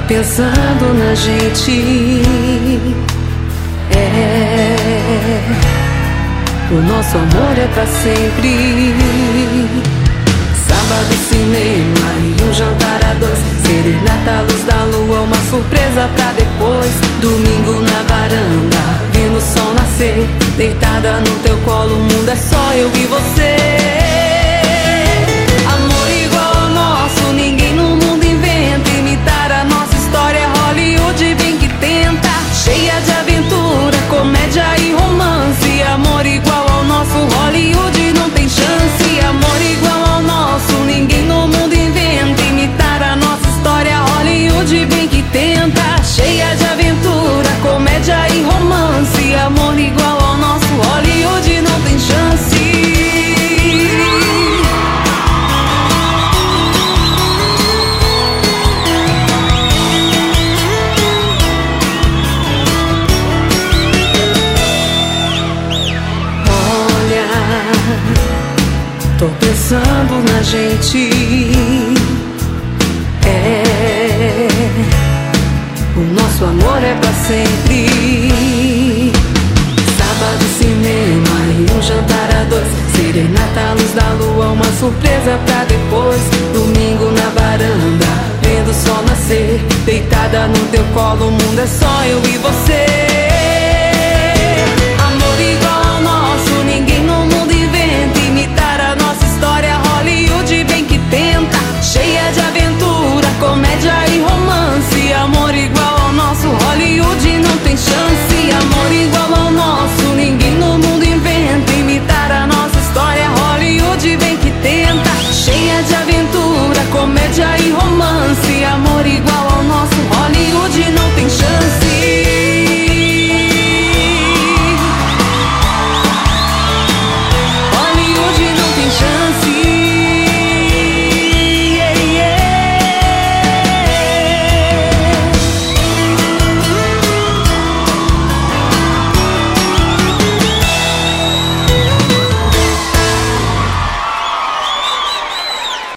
pensando na gente. O nosso amor é pra sempre. Sábado, cinema e um jantar a dois. Serenata, luz da lua, uma surpresa pra depois. Domingo na varanda, vendo o sol nascer. Deitada no teu colo, o mundo é só eu e você. Amor igual ao nosso, ninguém no mundo inventa. Imitar a nossa história é Hollywood bem que tenta. Cheia de aventura, comédia e romance. Amor igual ao nosso, Hollywood não tem chance. Amor igual ao nosso, ninguém no mundo inventa. Imitar a nossa história, Hollywood bem que tenta. Cheia de aventura, comédia e romance. Amor igual ao nosso, Hollywood não tem chance. Tô pensando na gente. O nosso amor é pra sempre. Sábado, cinema e um jantar a dois. Serenata, luz da lua, uma surpresa pra depois. Domingo na varanda, vendo o sol nascer. Deitada no teu colo, o mundo é só eu e você.